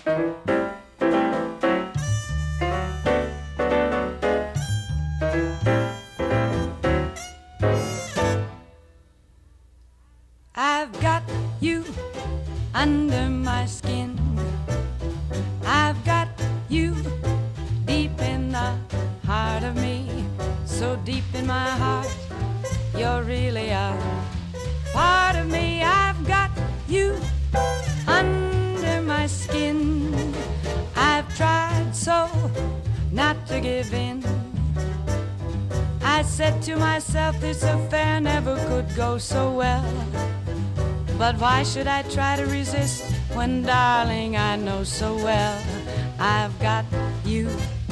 I've got you under my skin. I've got you deep in the heart of me. So deep in my heart, you're really a part of me. I've got you under my skin. I've tried so not to give in. I said to myself, this affair never could go so well. But why should I try to resist when, darling, I know so well I've got you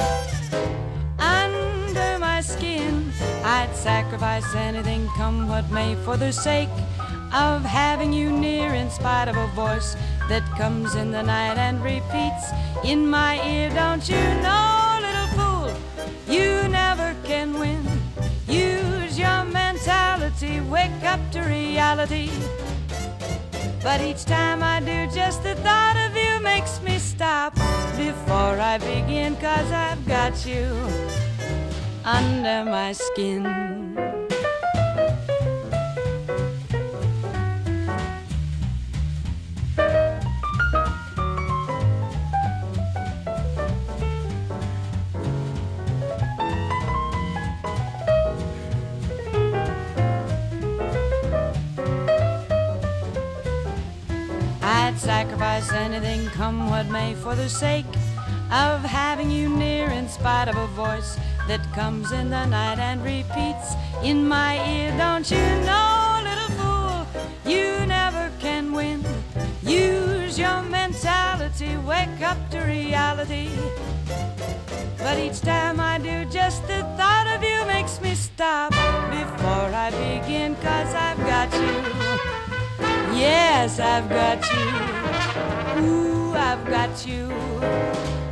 under my skin. I'd sacrifice anything, come what may, for the sake of having you near, in spite of a voice that comes in the night and repeats in my ear, don't you know, little fool, you never can win. Use your mentality, wake up to reality. But each time I do, just the thought of you makes me stop before I begin, 'cause I've got you under my skin. I'd sacrifice anything, come what may, for the sake of having you near, in spite of a voice that comes in the night and repeats in my ear, don't you know, little fool, you never can win. Use your mentality, wake up to reality. But each time I do, just the thought of you makes me stop before I begin, 'cause I've got you. Yes, I've got you. Ooh, I've got you